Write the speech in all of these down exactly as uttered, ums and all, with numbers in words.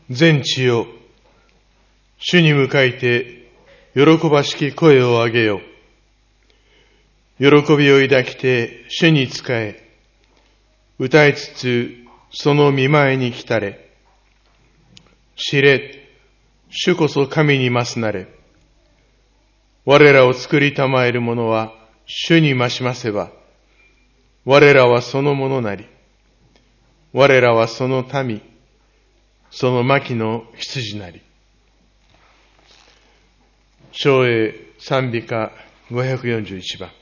全地よ、主に向かいて喜ばしき声を上げよ。喜びを抱きて主に仕え、歌いつつその御前に来たれ。知れ、主こそ神に増すなれ。我らを作りたまえる者は主に増しませば、我らはそのものなり、我らはその民、その牧の羊なり。唱詠賛美歌ごひゃくよんじゅういちばん。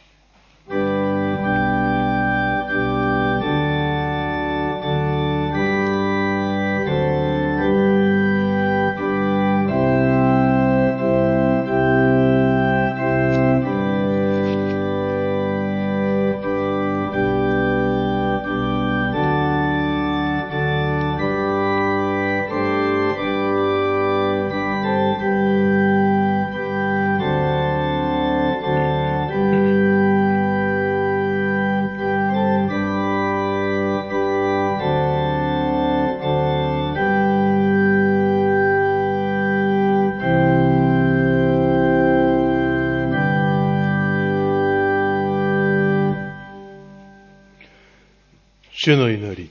主の祈り。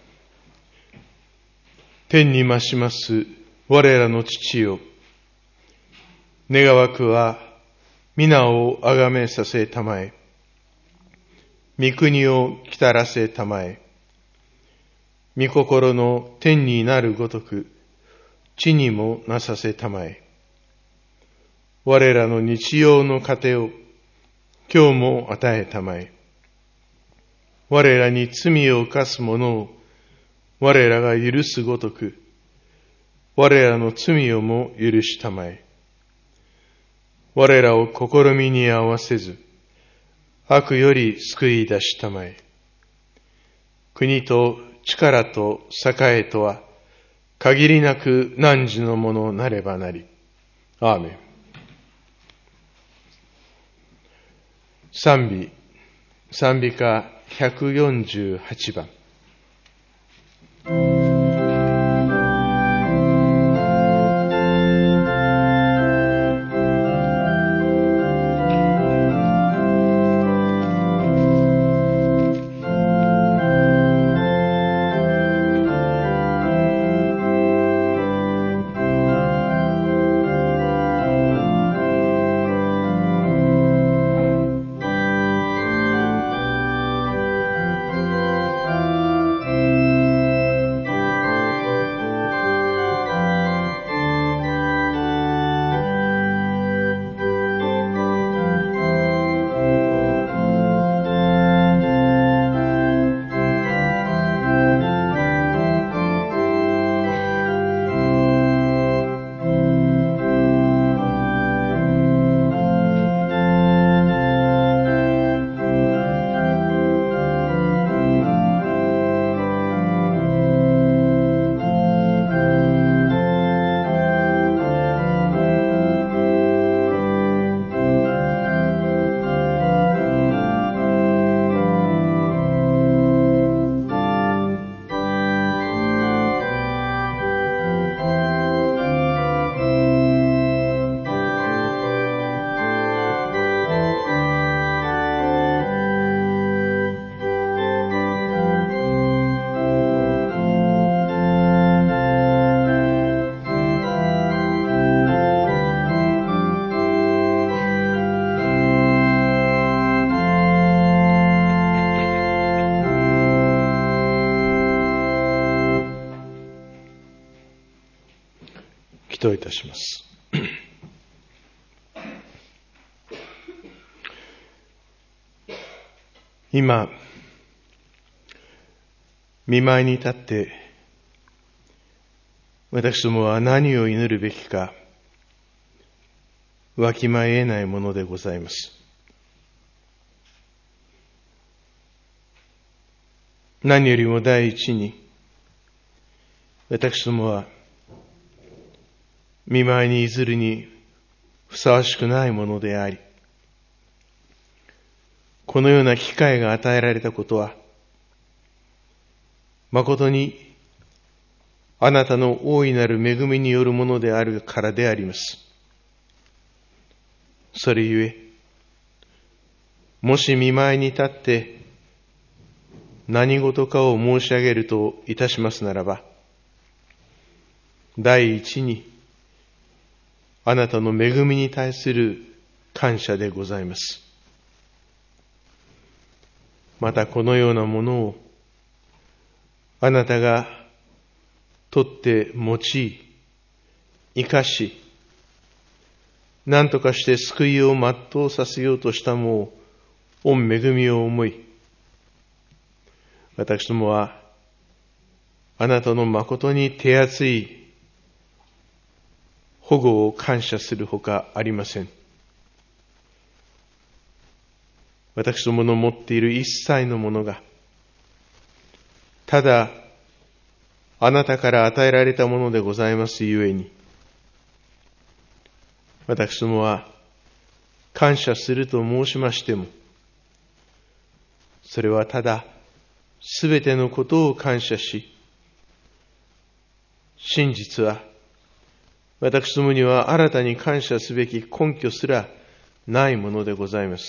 天に増します我らの父よ。願わくは皆をあがめさせたまえ。御国を来たらせたまえ。御心の天になるごとく地にもなさせたまえ。我らの日用の糧を今日も与えたまえ。我らに罪を犯す者を我らが許すごとく、我らの罪をも許したまえ。我らを試みに合わせず、悪より救い出したまえ。国と力と栄とは、限りなく汝のものなればなり。アーメン。賛美、賛美歌ひゃくよんじゅうはちばん。祈祷いたします。今、御前に立って、私どもは何を祈るべきか、わきまえないものでございます。何よりも第一に、私どもは、御前にいずるにふさわしくないものであり、このような機会が与えられたことは、誠にあなたの大いなる恵みによるものであるからであります。それゆえ、もし見舞いに立って何事かを申し上げるといたしますならば、第一に、あなたの恵みに対する感謝でございます。またこのようなものをあなたが取って用い、生かし、何とかして救いを全うさせようとしたも御恵みを思い、私どもはあなたの誠に手厚い保護を感謝するほかありません。私どもの持っている一切のものが、ただあなたから与えられたものでございますゆえに、私どもは感謝すると申しましても、それはただすべてのことを感謝し、真実は私どもには新たに感謝すべき根拠すらないものでございます。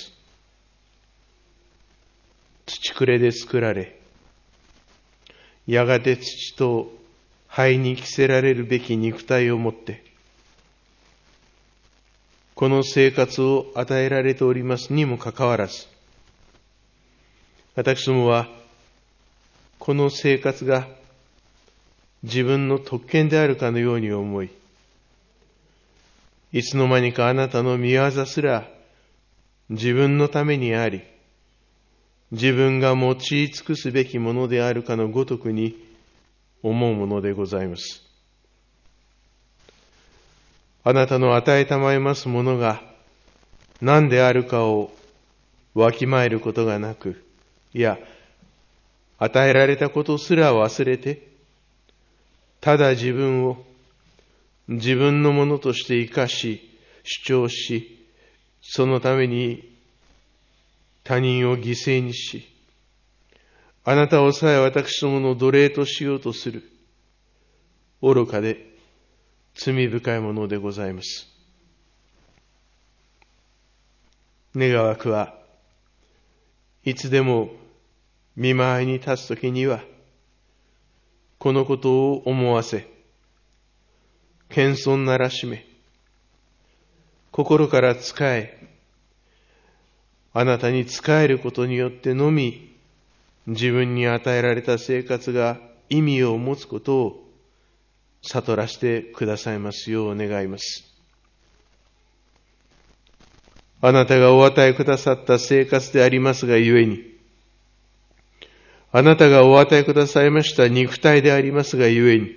土くれで作られ、やがて土と灰に着せられるべき肉体を持って、この生活を与えられておりますにもかかわらず、私どもはこの生活が自分の特権であるかのように思い、いつの間にかあなたの御業すら自分のためにあり、自分が用い尽くすべきものであるかのごとくに思うものでございます。あなたの与えたまえますものが何であるかをわきまえることがなく、いや、与えられたことすら忘れて、ただ自分を自分のものとして生かし、主張し、そのために他人を犠牲にし、あなたをさえ私どもの奴隷としようとする、愚かで罪深いものでございます。願わくはいつでも見舞いに立つときには、このことを思わせ、謙遜ならしめ、心から仕え、あなたに仕えることによってのみ、自分に与えられた生活が意味を持つことを悟らせてくださいますよう願います。あなたがお与えくださった生活でありますがゆえに、あなたがお与えくださいました肉体でありますがゆえに、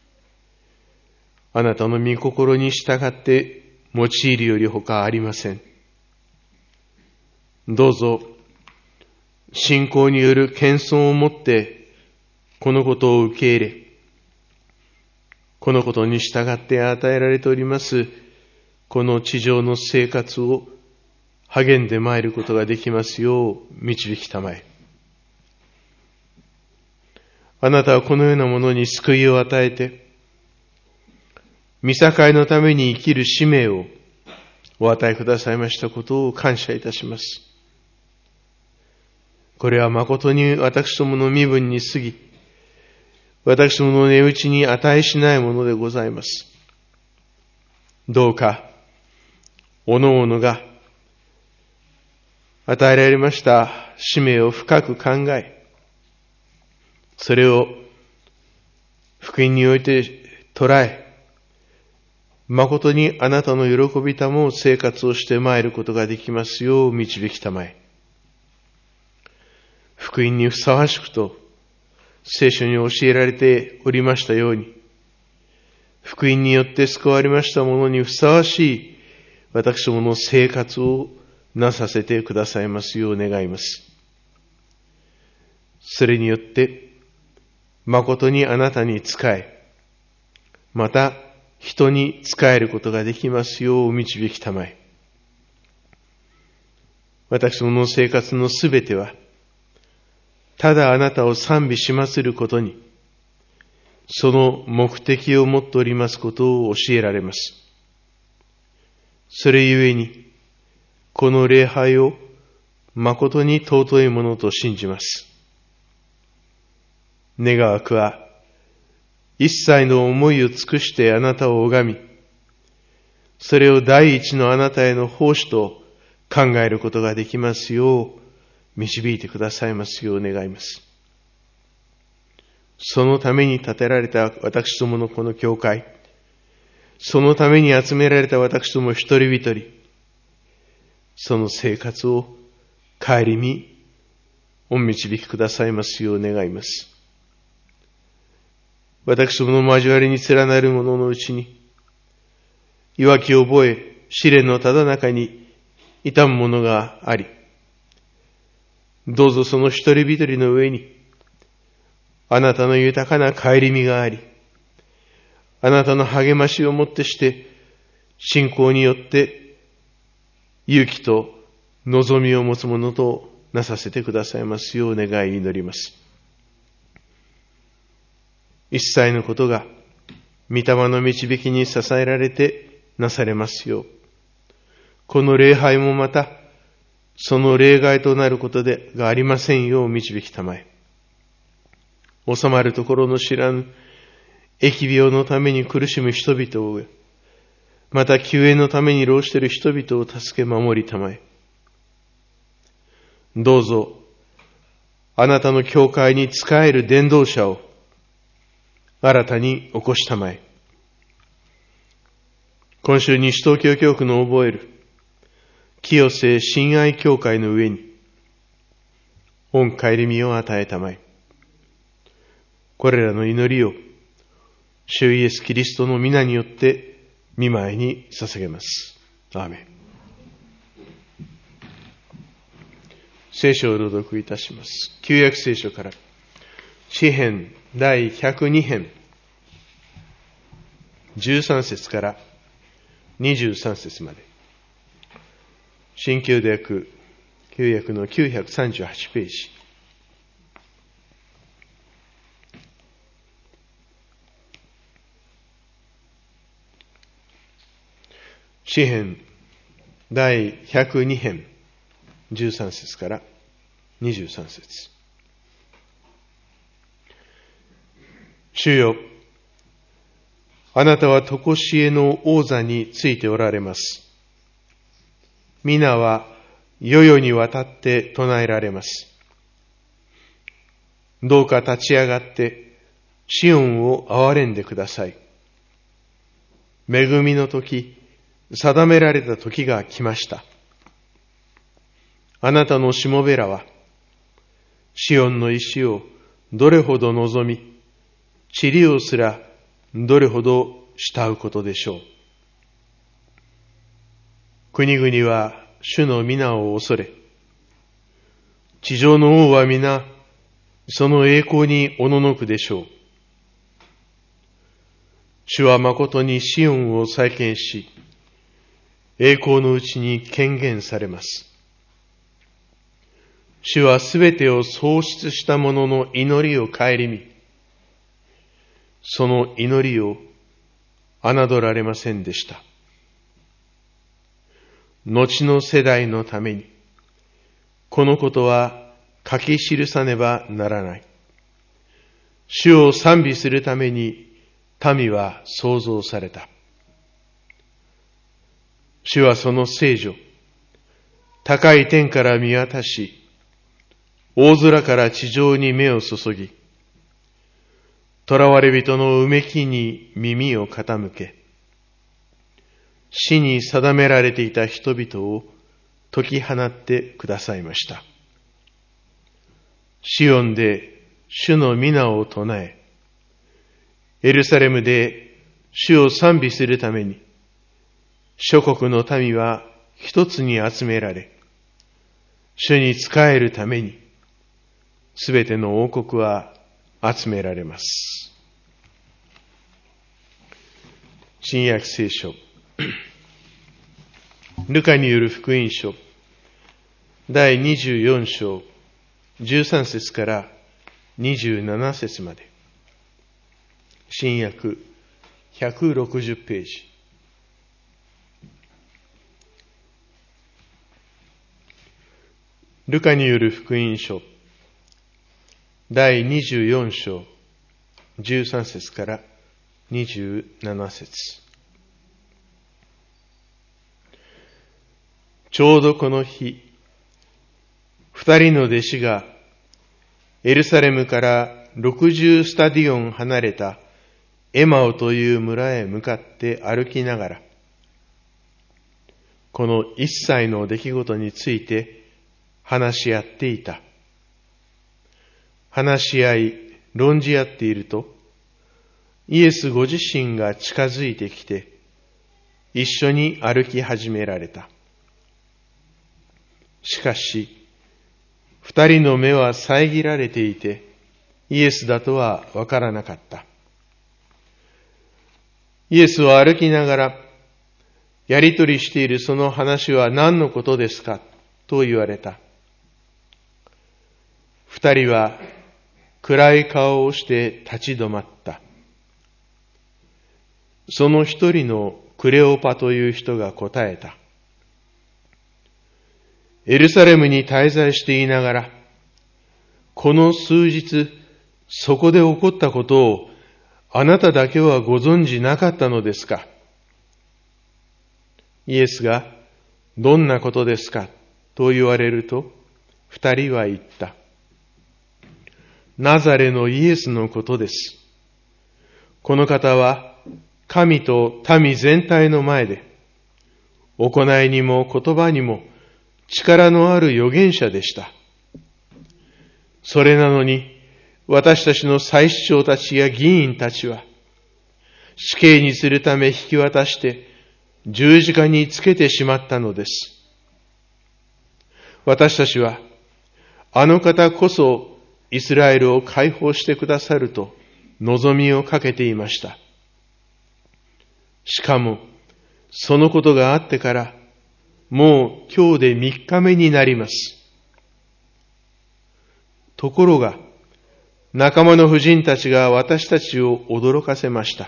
あなたの御心に従って用いるより他ありません。どうぞ、信仰による謙遜をもって、このことを受け入れ、このことに従って与えられております、この地上の生活を励んでまいることができますよう導きたまえ。あなたはこのようなものに救いを与えて、御境のために生きる使命をお与えくださいましたことを感謝いたします。これは誠に私どもの身分に過ぎ、私どもの値打ちに値しないものでございます。どうか、おのおのが与えられました使命を深く考え、それを福音において捉え、誠にあなたの喜びたも生活をしてまいることができますよう導きたまえ。福音にふさわしくと聖書に教えられておりましたように、福音によって救われました者にふさわしい私どもの生活をなさせてくださいますよう願います。それによって誠にあなたに仕え、また人に仕えることができますよう導きたまえ。私どもの生活のすべては、ただあなたを賛美しますることに、 その目的を持っておりますことを教えられます。それゆえに、この礼拝を誠に尊いものと信じます。願わくは、一切の思いを尽くしてあなたを拝み、それを第一のあなたへの奉仕と考えることができますよう、導いてくださいますよう願います。そのために建てられた私どものこの教会、そのために集められた私ども一人一人、その生活を顧み、お導きくださいますよう願います。私どもの交わりに連なる者のうちに、弱きを覚え、試練のただ中に痛む者があり、どうぞその一人一人の上に、あなたの豊かな顧みがあり、あなたの励ましをもってして、信仰によって勇気と望みを持つものとなさせてくださいますよう願い祈ります。一切のことが御霊の導きに支えられてなされますよう、この礼拝もまたその例外となることでがありませんよう導きたまえ、収まるところの知らぬ疫病のために苦しむ人々を、また救援のために労している人々を助け守りたまえ、どうぞあなたの教会に仕える伝道者を新たに起こしたまえ、今週西東京教区の覚える清瀬親愛教会の上に御顧みを与えたまえ、これらの祈りを主イエスキリストの皆によって御前に捧げます。アーメン。聖書を朗読いたします。旧約聖書から詩編第ひゃくに編じゅうさん節からにじゅうさん節まで、新旧約旧約のきゅうひゃくさんじゅうはちページ、詩編第ひゃくに編じゅうさん節からにじゅうさん節。主よ、あなたは常しえの王座についておられます。皆は世々にわたって唱えられます。どうか立ち上がってシオンを憐れんでください。恵みの時、定められた時が来ました。あなたのしもべらはシオンの石をどれほど望み、塵をすらどれほど慕うことでしょう。国々は主の皆を恐れ、地上の王は皆その栄光におののくでしょう。主は誠にシオンを再建し、栄光のうちに権限されます。主はすべてを創出した者の祈りを顧み、その祈りを侮られませんでした。後の世代のために、このことは書き記さねばならない。主を賛美するために民は創造された。主はその聖女、高い天から見渡し、大空から地上に目を注ぎ、囚われ人のうめきに耳を傾け、死に定められていた人々を解き放ってくださいました。シオンで主の皆を唱え、エルサレムで主を賛美するために、諸国の民は一つに集められ、主に仕えるために、すべての王国は集められます。新約聖書、ルカによる福音書、だいにじゅうよん章、じゅうさん節からにじゅうなな節まで。 新約ひゃくろくじゅうページ。ルカによる福音書だいにじゅうよん章じゅうさん節からにじゅうなな節。ちょうどこの日、二人の弟子がエルサレムからろくじゅうスタディオン離れたエマオという村へ向かって歩きながら、この一切の出来事について話し合っていた。話し合い、論じ合っていると、イエスご自身が近づいてきて、一緒に歩き始められた。しかし、二人の目は遮られていて、イエスだとはわからなかった。イエスは歩きながら、やりとりしているその話は何のことですかと言われた。二人は暗い顔をして立ち止まった。その一人のクレオパという人が答えた。エルサレムに滞在していながら、この数日、そこで起こったことをあなただけはご存じなかったのですか。イエスが、どんなことですかと言われると、二人は言った。ナザレのイエスのことです。この方は、神と民全体の前で、行いにも言葉にも力のある預言者でした。それなのに、私たちの祭司長たちや議員たちは、死刑にするため引き渡して十字架につけてしまったのです。私たちは、あの方こそイスラエルを解放してくださると望みをかけていました。しかも、そのことがあってから、もう今日で三日目になります。ところが、仲間の婦人たちが私たちを驚かせました。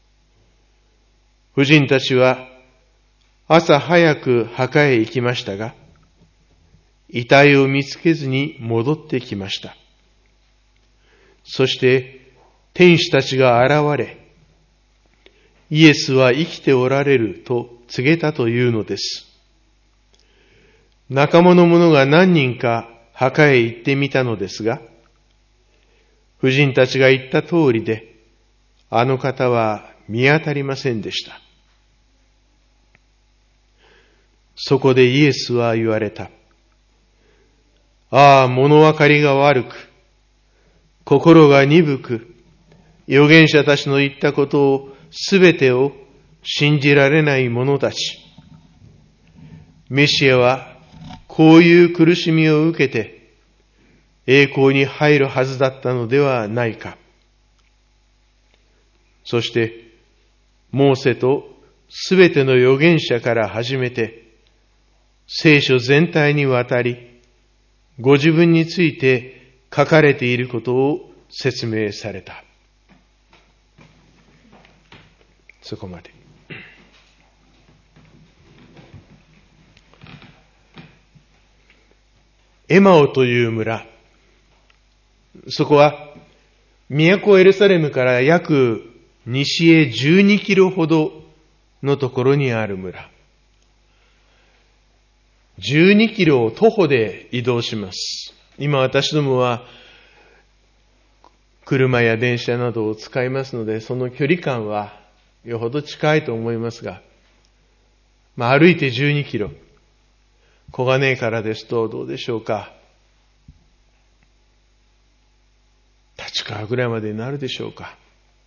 婦人たちは朝早く墓へ行きましたが、遺体を見つけずに戻ってきました。そして天使たちが現れ、イエスは生きておられると告げたというのです。仲間の者が何人か墓へ行ってみたのですが、婦人たちが言った通りで、あの方は見当たりませんでした。そこでイエスは言われた。ああ、物分かりが悪く、心が鈍く、預言者たちの言ったことをすべてを信じられない者たち。メシアはこういう苦しみを受けて、栄光に入るはずだったのではないか。そして、モーセとすべての預言者から始めて、聖書全体にわたり、ご自分について書かれていることを説明された。そこまで。エマオという村、そこは都エルサレムから約西へじゅうにキロほどのところにある村。じゅうにキロを徒歩で移動します。今私どもは車や電車などを使いますので、その距離感はよほど近いと思いますが、まあ、歩いてじゅうにキロ。小金井からですとどうでしょうか。立川ぐらいまでになるでしょうか。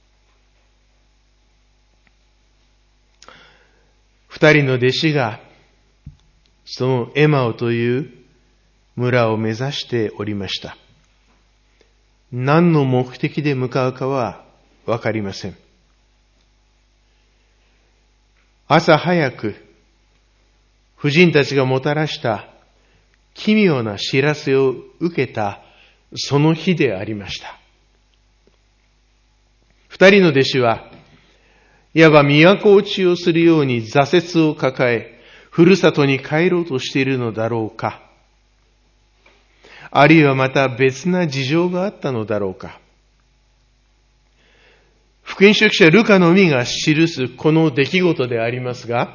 二人の弟子がそのエマオという村を目指しておりました。何の目的で向かうかはわかりません。朝早く婦人たちがもたらした奇妙な知らせを受けたその日でありました。二二人の弟子は、いわば都落ちをするように挫折を抱え、ふるさとに帰ろうとしているのだろうか。あるいはまた別な事情があったのだろうか。福音書記者ルカのみが記すこの出来事でありますが、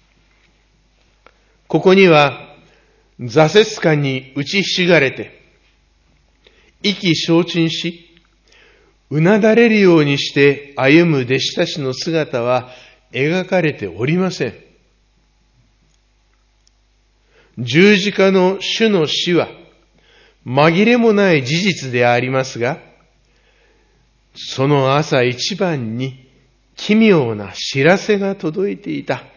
ここには挫折感に打ちひしがれて、意気消沈し、うなだれるようにして歩む弟子たちの姿は描かれておりません。十字架の主の死は紛れもない事実でありますが、その朝一番に奇妙な知らせが届いていた。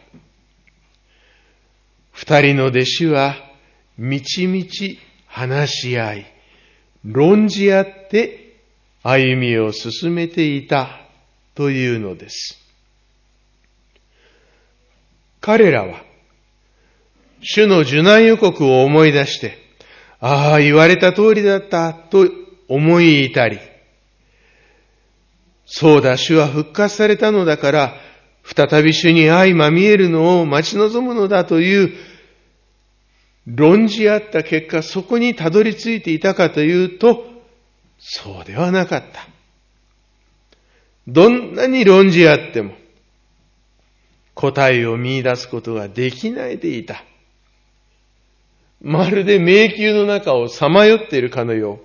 二人の弟子はみちみち話し合い、論じ合って歩みを進めていたというのです。彼らは主の受難予告を思い出して、ああ、言われた通りだったと思い至り、そうだ、主は復活されたのだから、再び主に相まみえるのを待ち望むのだという論じ合った結果、そこにたどり着いていたかというと、そうではなかった。どんなに論じ合っても、答えを見出すことができないでいた。まるで迷宮の中をさまよっているかのよう。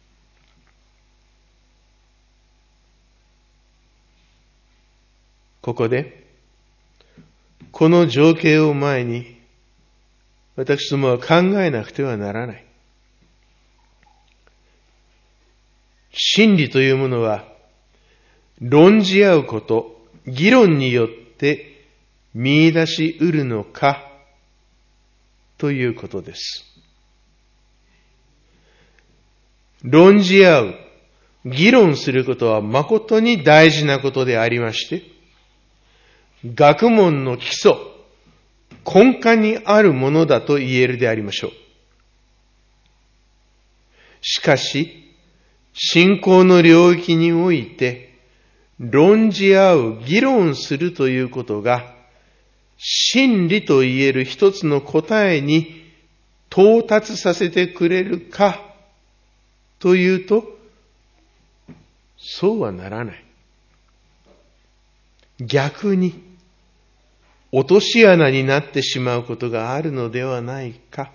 ここで、この情景を前に、私どもは考えなくてはならない。真理というものは、論じ合うこと、議論によって見出し得るのか、ということです。論じ合う、議論することは誠に大事なことでありまして、学問の基礎、根幹にあるものだと言えるでありましょう。しかし、信仰の領域において、論じ合う、議論するということが、真理と言える一つの答えに到達させてくれるか、というと、そうはならない。逆に、落とし穴になってしまうことがあるのではないか。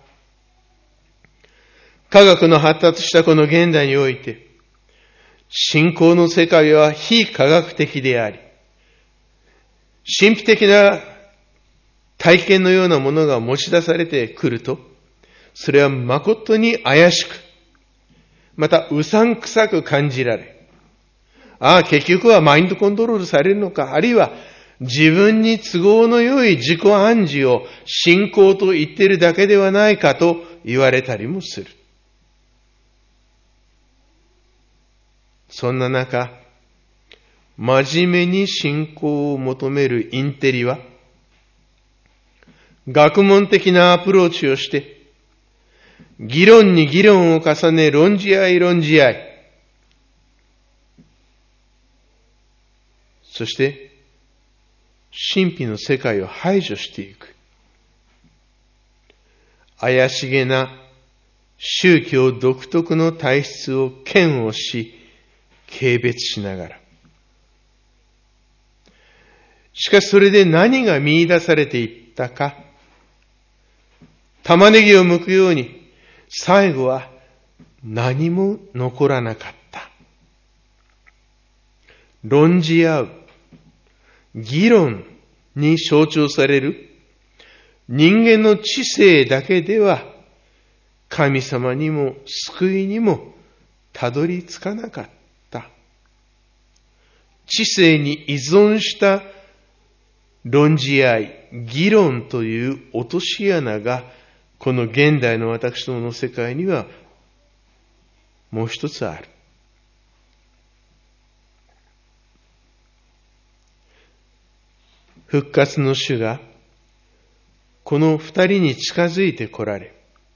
科学の発達したこの現代において、信仰の世界は非科学的であり、神秘的な体験のようなものが持ち出されてくると、それは誠に怪しく、またうさんくさく感じられ、ああ、結局はマインドコントロールされるのか、あるいは自分に都合の良い自己暗示を信仰と言っているだけではないかと言われたりもする。そんな中、真面目に信仰を求めるインテリは、学問的なアプローチをして、議論に議論を重ね、論じ合い論じ合い、そして、神秘の世界を排除していく。怪しげな宗教独特の体質を嫌悪し、軽蔑しながら。しかしそれで何が見出されていったか。玉ねぎを剥くように、最後は何も残らなかった。論じ合う、議論に象徴される人間の知性だけでは神様にも救いにもたどり着かなかった。知性に依存した論じ合い、議論という落とし穴がこの現代の私どもの世界にはもう一つある。復活の主がこの二人に近づいて来られ、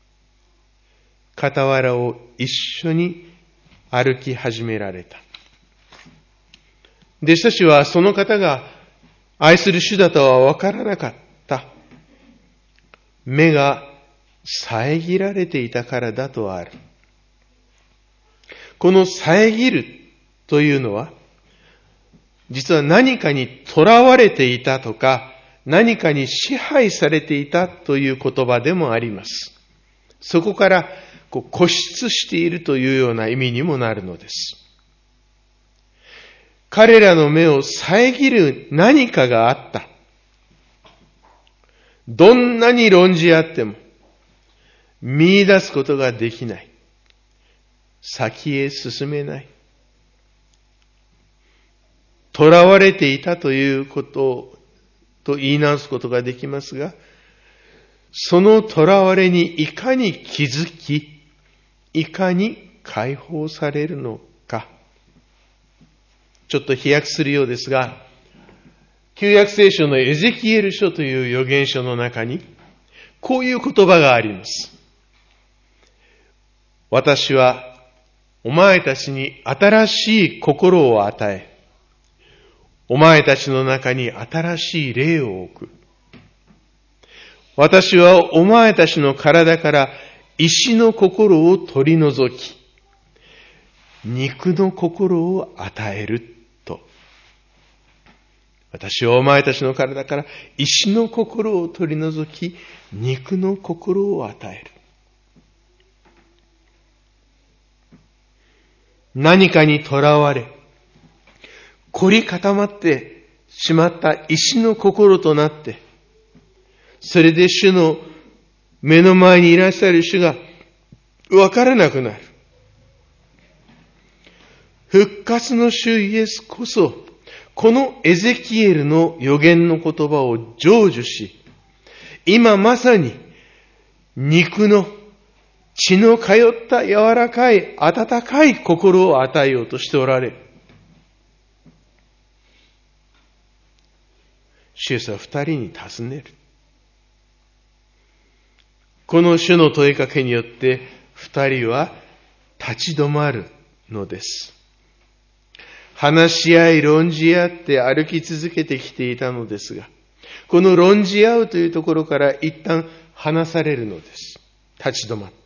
傍らを一緒に歩き始められた。 弟子たちはその方が愛する主だとは分からなかった。目が遮られていたからだとある。この遮るというのは、実は何かに囚われていたとか、何かに支配されていたという言葉でもあります。そこからこう固執しているというような意味にもなるのです。彼らの目を遮る何かがあった。どんなに論じ合っても見出すことができない。先へ進めない。囚われていたということと言い直すことができますが、その囚われにいかに気づき、いかに解放されるのか。ちょっと飛躍するようですが、旧約聖書のエゼキエル書という預言書の中に、こういう言葉があります。私はお前たちに新しい心を与え、お前たちの中に新しい霊を置く。私はお前たちの体から石の心を取り除き、肉の心を与えると。私はお前たちの体から石の心を取り除き、肉の心を与える。何かにとらわれ、凝り固まってしまった石の心となって、それで主の目の前にいらっしゃる主がわからなくなる。復活の主イエスこそ、このエゼキエルの預言の言葉を成就し、今まさに肉の血の通った柔らかい温かい心を与えようとしておられる。主イエスは二人に尋ねる。この主の問いかけによって二人は立ち止まるのです。話し合い論じ合って歩き続けてきていたのですが、この論じ合うというところから一旦離されるのです。立ち止まって。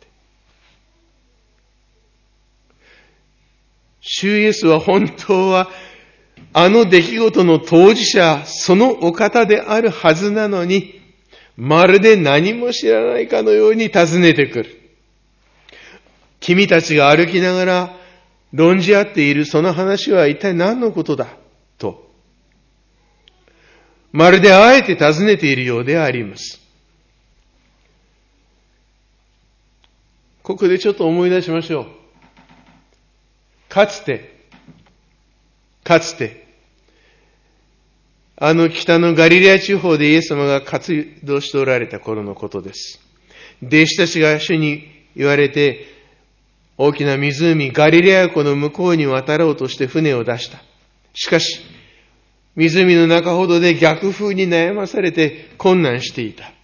主イエスは本当はあの出来事の当事者、そのお方であるはずなのに、まるで何も知らないかのように尋ねてくる。君たちが歩きながら論じ合っているその話は一体何のことだと。まるであえて尋ねているようであります。ここでちょっと思い出しましょう。かつて、かつて、あの北のガリレア地方でイエス様が活動しておられた頃のことです。弟子たちが主に言われて、大きな湖、ガリレア湖の向こうに渡ろうとして船を出した。しかし、湖の中ほどで逆風に悩まされて困難していた。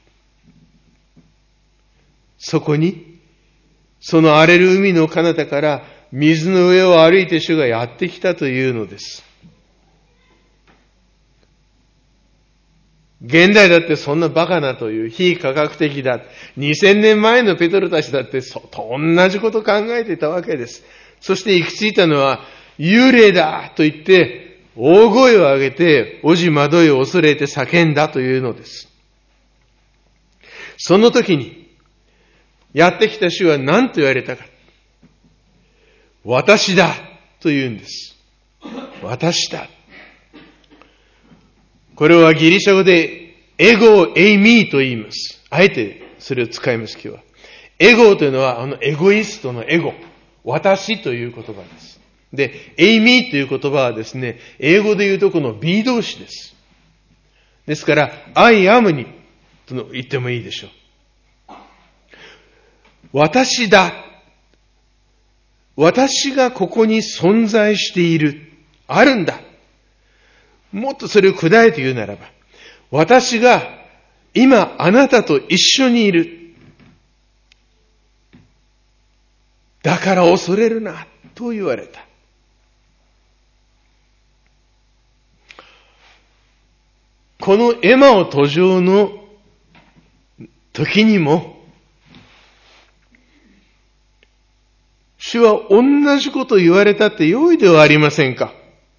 そこに、その荒れる海の彼方から水の上を歩いて主がやってきたというのです。現代だってそんなバカなという非科学的だ。にせんねんまえのペトロたちだってそと同じこと考えていたわけです。そして行き着いたのは幽霊だと言って大声を上げておじまどいを恐れて叫んだというのです。その時にやってきた主は何と言われたか。私だと言うんです。私だ。これはギリシャ語でエゴエイミーと言います。あえてそれを使います今日は。エゴというのはあのエゴイストのエゴ。私という言葉です。で、エイミーという言葉はですね、英語で言うとこの be 動詞です。ですから、I am にと言ってもいいでしょう。私だ。私がここに存在している。あるんだ。もっとそれを砕いて言うならば、私が今あなたと一緒にいる。だから恐れるな、と言われた。 このエマオ途上の時にも、主は同じことを言われたって良いではありませんか。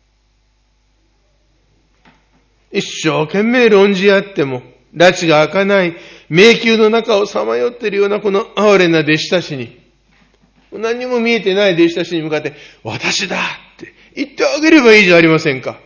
一生懸命論じ合っても、拉致が開かない迷宮の中をさまよっているようなこの哀れな弟子たちに、何にも見えてない弟子たちに向かって、私だって言ってあげればいいじゃありませんか。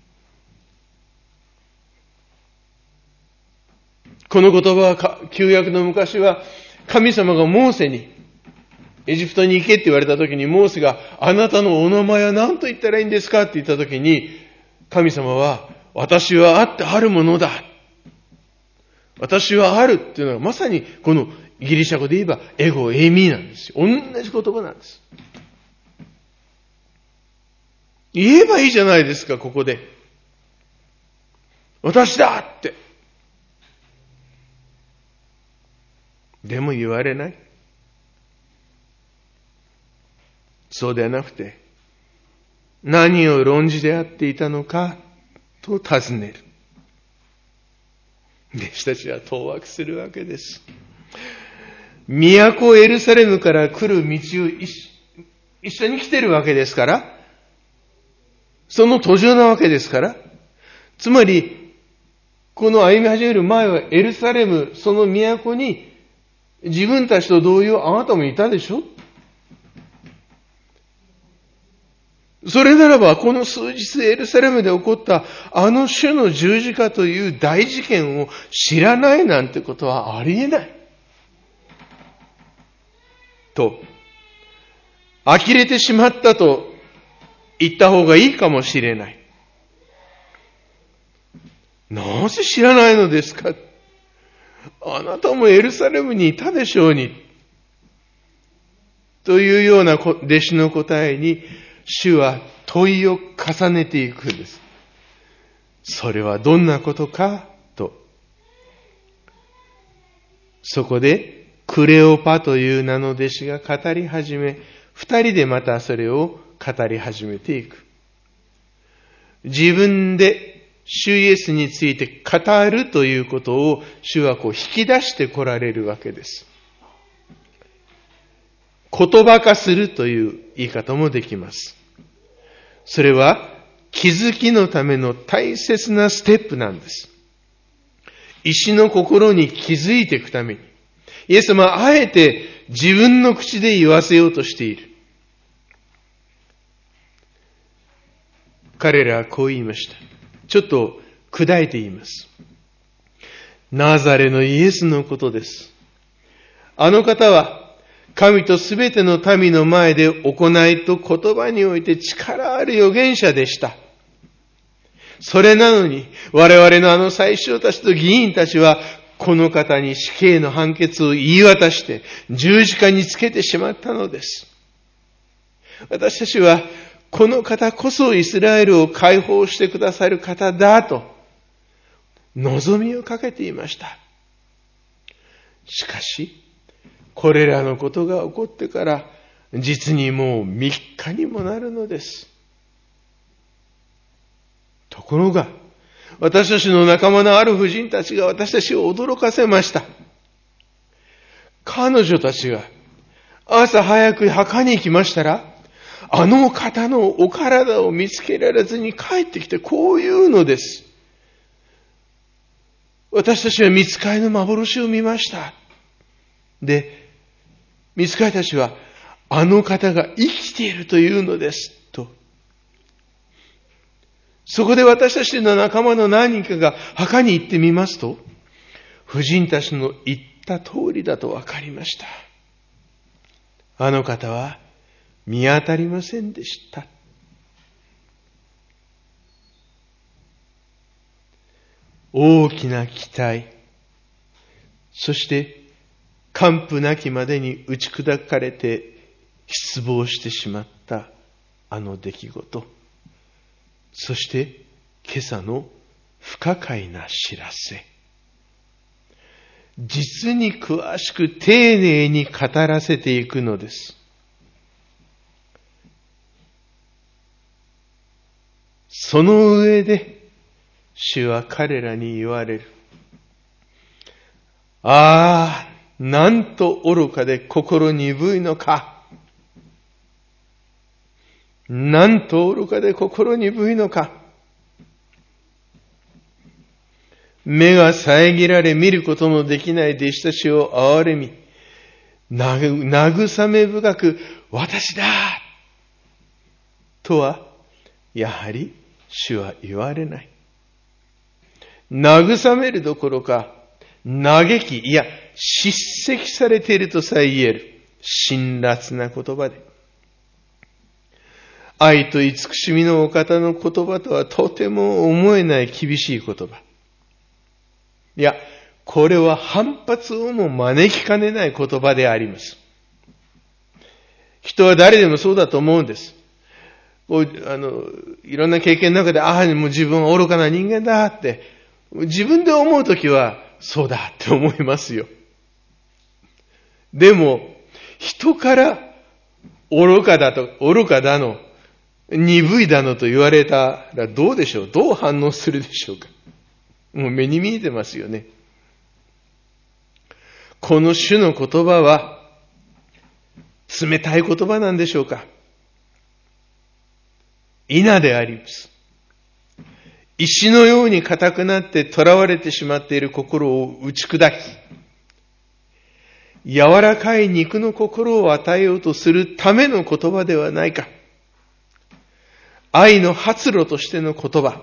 この言葉は、旧約の昔は、神様がモーセに、エジプトに行けって言われた時に、モーセが、あなたのお名前は何と言ったらいいんですかって言った時に、神様は、私はあってあるものだ。私はあるっていうのは、まさにこのギリシャ語で言えば、エゴ、エミなんですよ。同じ言葉なんです。言えばいいじゃないですか、ここで。私だって。でも言われない。そうではなくて、何を論じであっていたのかと尋ねる。弟子たちは当惑するわけです。都エルサレムから来る道を一緒に来てるわけですから、その途上なわけですから、つまり、この歩み始める前はエルサレム、その都に自分たちと同様あなたもいたでしょ？それならば、この数日エルサレムで起こったあの主の十字架という大事件を知らないなんてことはありえない。と、呆れてしまったと言った方がいいかもしれない。なぜ知らないのですか？あなたもエルサレムにいたでしょうに。というような弟子の答えに、主は問いを重ねていくんです。それはどんなことかと。そこでクレオパという名の弟子が語り始め、二人でまたそれを語り始めていく。自分で主イエスについて語るということを主はこう引き出してこられるわけです。言葉化するという言い方もできます。それは気づきのための大切なステップなんです。石の心に気づいていくために、イエス様はあえて自分の口で言わせようとしている。彼らはこう言いました。ちょっと砕いて言います。ナザレのイエスのことです。あの方は神とすべての民の前で行いと言葉において力ある預言者でした。それなのに我々のあの宰相たちと議員たちはこの方に死刑の判決を言い渡して十字架につけてしまったのです。私たちはこの方こそイスラエルを解放してくださる方だと望みをかけていました。しかし、これらのことが起こってから実にもうみっかにもなるのです。ところが、私たちの仲間のある婦人たちが私たちを驚かせました。彼女たちが朝早く墓に行きましたら、あの方のお体を見つけられずに帰ってきてこう言うのです。私たちは御使いの幻を見ました。で、御使いたちはあの方が生きているというのですと。そこで私たちの仲間の何人かが墓に行ってみますと、婦人たちの言った通りだと分かりました。あの方は見当たりませんでした。大きな期待、そして完膚なきまでに打ち砕かれて失望してしまったあの出来事、そして今朝の不可解な知らせ、実に詳しく丁寧に語らせていくのです。その上で主は彼らに言われる。ああ、なんと愚かで心鈍いのか。なんと愚かで心鈍いのか。目が遮られ見ることもできない弟子たちを憐れみ、慰め深く、私だとは、やはり主は言われない。慰めるどころか、嘆き、いや、叱責されているとさえ言える、辛辣な言葉で。愛と慈しみのお方の言葉とはとても思えない厳しい言葉。いや、これは反発をも招きかねない言葉であります。人は誰でもそうだと思うんです。こうあのいろんな経験の中で、ああ、もう自分は愚かな人間だって、自分で思うときは、そうだって思いますよ。でも、人から愚かだと、愚かだの、鈍いだのと言われたらどうでしょう？どう反応するでしょうか？もう目に見えてますよね。この主の言葉は、冷たい言葉なんでしょうか？否であります。石のように硬くなって囚われてしまっている心を打ち砕き、柔らかい肉の心を与えようとするための言葉ではないか。愛の発露としての言葉。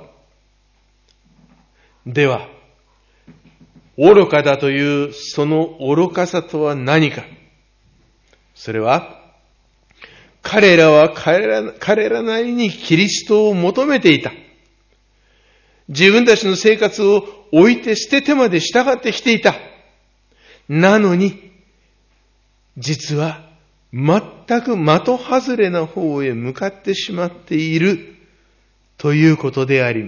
では、愚かだというその愚かさとは何か。それは、彼らは彼ら、彼らなりにキリストを求めていた。自分たちの生活を置いて捨ててまで従ってきていた。なのに、実は全く的外れな方へ向かってしまっているということであります。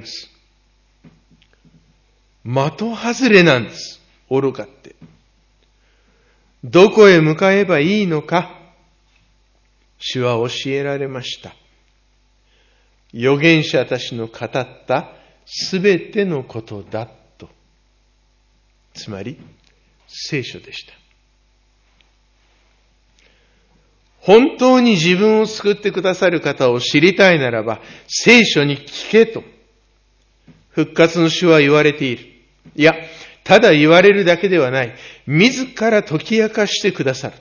的外れなんです。愚かって。どこへ向かえばいいのか、主は教えられました。預言者たちの語ったすべてのことだと。つまり、聖書でした。本当に自分を救ってくださる方を知りたいならば、聖書に聞けと、復活の主は言われている。いや、ただ言われるだけではない。自ら解き明かしてくださる。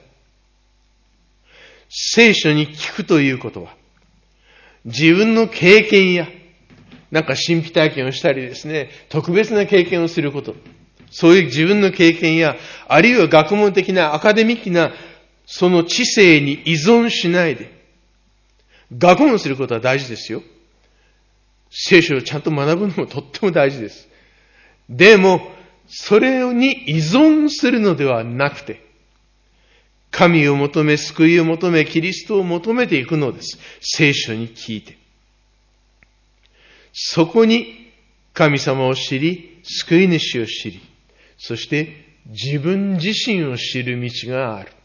聖書に聞くということは、自分の経験や、なんか神秘体験をしたりですね、特別な経験をすること。そういう自分の経験や、あるいは学問的なアカデミックなその知性に依存しないで、学問することは大事ですよ。聖書をちゃんと学ぶのもとっても大事です。でも、それに依存するのではなくて、神を求め、救いを求め、キリストを求めていくのです。聖書に聞いて。そこに神様を知り、救い主を知り、そして自分自身を知る道がある。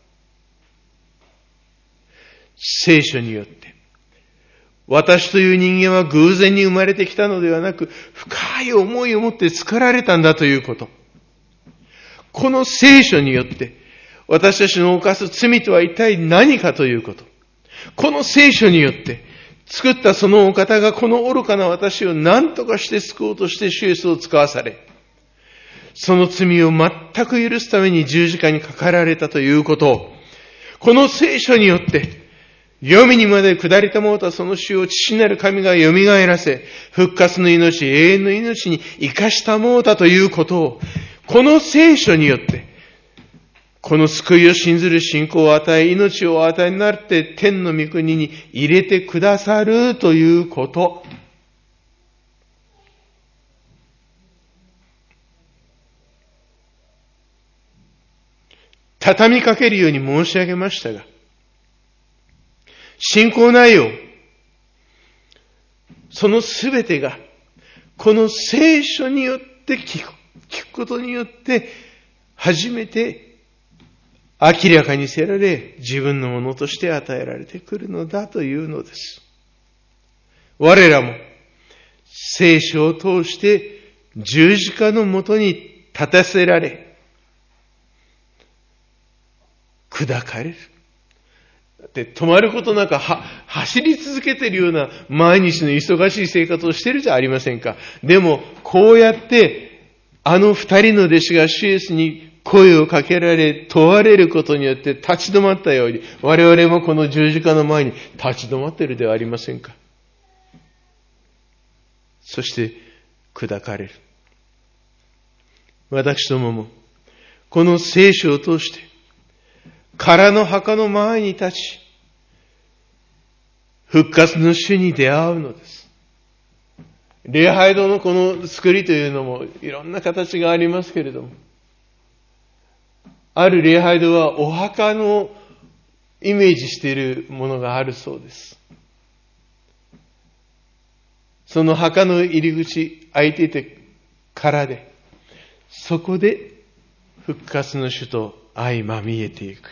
聖書によって、私という人間は偶然に生まれてきたのではなく、深い思いを持って作られたんだということ。この聖書によって、私たちの犯す罪とは一体何かということ。この聖書によって、作ったそのお方がこの愚かな私を何とかして救おうとして主イエスを使わされ、その罪を全く許すために十字架にかかられたということを、この聖書によって、黄泉にまで下りたもうたその主を父なる神が蘇らせ、復活の命、永遠の命に生かしたもうたということを、この聖書によって、この救いを信ずる信仰を与え、命をお与えになって天の御国に入れてくださるということ。畳みかけるように申し上げましたが、信仰内容、そのすべてが、この聖書によって聞く、聞くことによって、初めて明らかにせられ、自分のものとして与えられてくるのだというのです。我らも、聖書を通して十字架のもとに立たせられ、砕かれる。だって止まることなくは走り続けているような毎日の忙しい生活をしているじゃありませんか。でも、こうやって、あの二人の弟子が主イエスに声をかけられ、問われることによって立ち止まったように、我々もこの十字架の前に立ち止まっているではありませんか。そして、砕かれる。私どもも、この聖書を通して、空の墓の前に立ち、復活の主に出会うのです。礼拝堂のこの作りというのもいろんな形がありますけれども、ある礼拝堂はお墓のイメージしているものがあるそうです。その墓の入り口開いていて空で、そこで復活の主と相まみえていく。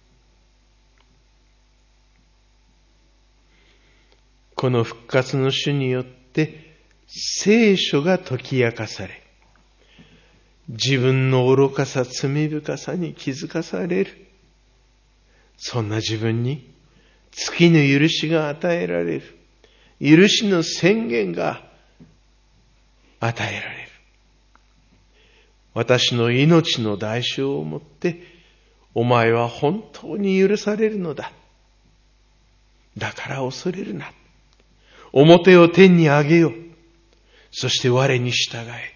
この復活の主によって聖書が解き明かされ、自分の愚かさ、罪深さに気づかされる。そんな自分に月の許しが与えられる。許しの宣言が与えられる。私の命の代償をもって、お前は本当に許されるのだ。だから恐れるな。表を天に上げよ。そして我に従え。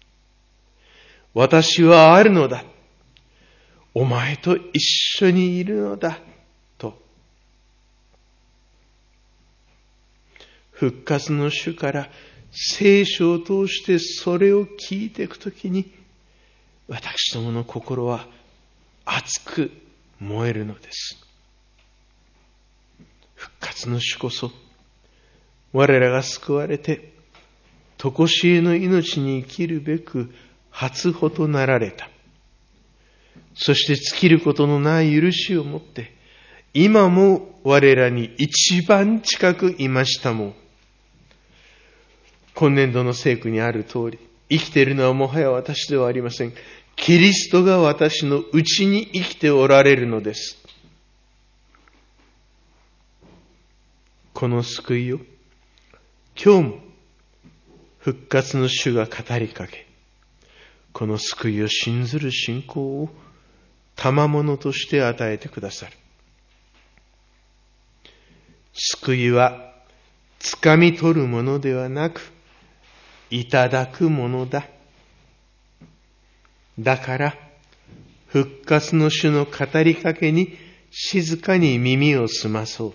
私はあるのだ。お前と一緒にいるのだ。と。復活の主から聖書を通してそれを聞いていくときに、私どもの心は熱く燃えるのです。復活の主こそ、我らが救われて、とこしえの命に生きるべく初歩となられた。そして尽きることのない許しをもって、今も我らに一番近くいましたもん。今年度の聖句にある通り、生きているのはもはや私ではありません。キリストが私のうちに生きておられるのです。この救いを、今日も復活の主が語りかけ、この救いを信ずる信仰を賜物として与えてくださる。救いは掴み取るものではなく、いただくものだ。だから、復活の主の語りかけに静かに耳を澄まそう。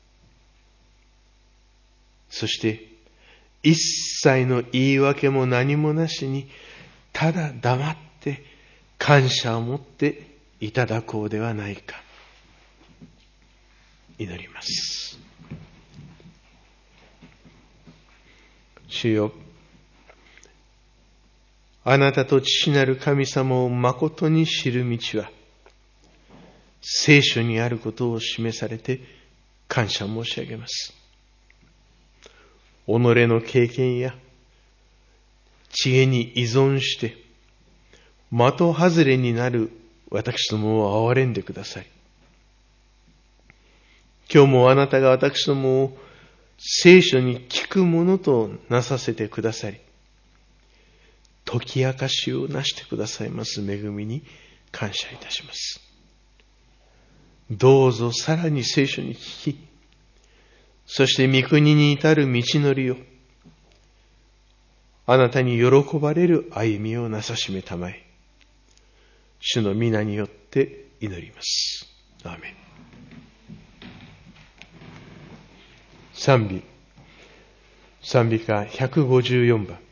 そして、一切の言い訳も何もなしに、ただ黙って感謝を持っていただこうではないか。祈ります。主よ、あなたと父なる神様を誠に知る道は、聖書にあることを示されて感謝申し上げます。己の経験や知恵に依存して、的外れになる私どもを憐れんでください。今日もあなたが私どもを聖書に聞くものとなさせてくださり、解き明かしをなしてくださいます恵みに感謝いたします。どうぞさらに聖書に聞き、そして御国に至る道のりを、あなたに喜ばれる歩みをなさしめたまえ、主の皆によって祈ります。アーメン。賛美、賛美歌ひゃくごじゅうよんばん。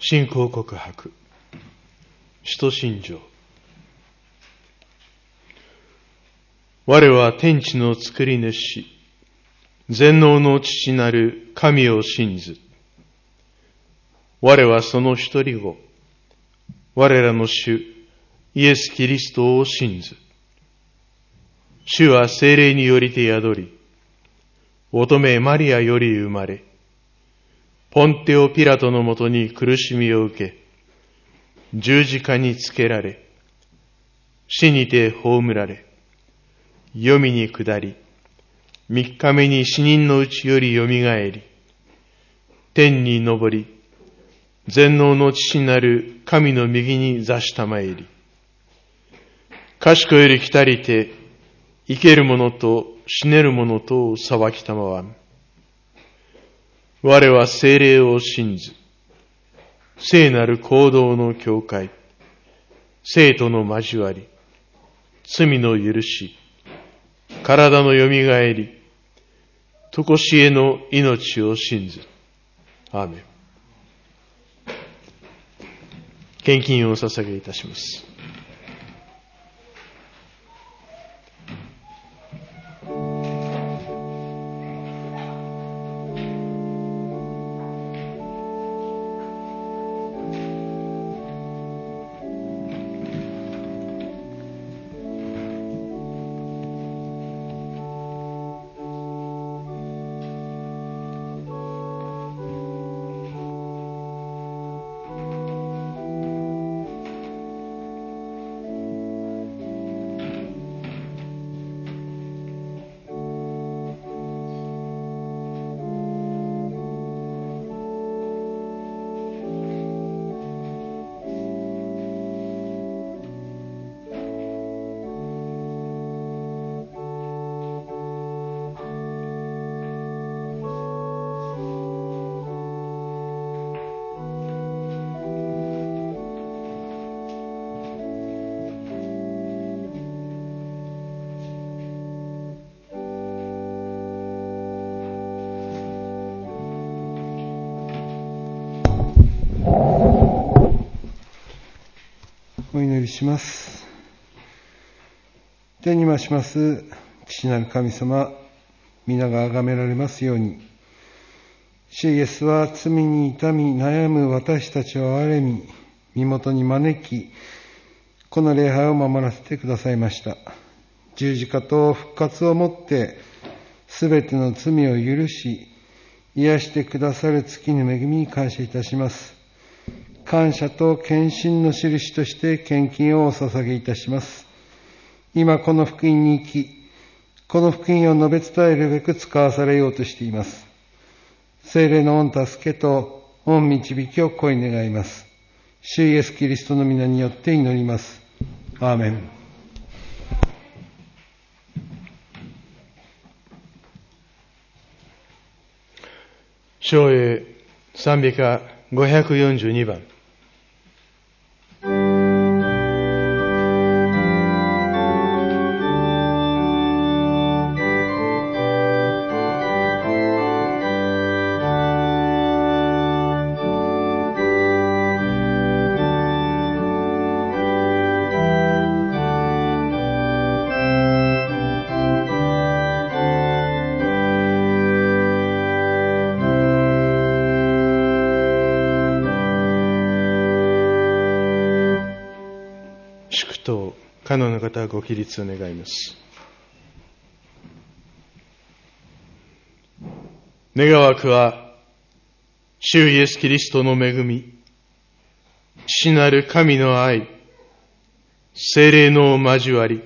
信仰告白。使徒信条。我は天地の作り主、全能の父なる神を信ず。我はその一人子、我らの主、イエス・キリストを信ず。主は聖霊によりて宿り、乙女マリアより生まれ、ポンテオ・ピラトのもとに苦しみを受け、十字架につけられ、死にて葬られ、黄泉に下り、三日目に死人のうちよりよみがえり、天に昇り、全能の父なる神の右に座したまえり、賢より来たりて、生ける者と死ねる者とを裁きたまわん。我は聖霊を信ず、聖なる行動の教会、聖との交わり、罪の許し、体のよみがえり、とこしえの命を信ず。アーメン。献金をお捧げいたします。 お祈りします。天に増します父なる神様、皆が崇められますように、主イエスは罪に痛み悩む私たちを憐れみ、身元に招き、この礼拝を守らせてくださいました。十字架と復活をもってすべての罪を許し、癒してくださる月の恵みに感謝いたします。感謝と献身の印として献金をお捧げいたします。今この福音に生き、この福音を述べ伝えるべく使わされようとしています。聖霊の御助けと御導きを恋願います。主イエスキリストの皆によって祈ります。アーメン。 唱詠賛美歌ごひゃくよんじゅうにばん。祝祷、可能な方はご起立を願います。願わくは、主イエスキリストの恵み、父なる神の愛、聖霊の交わり、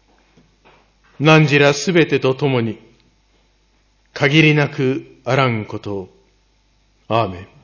汝らすべてと共に、限りなくあらんことを。アーメン。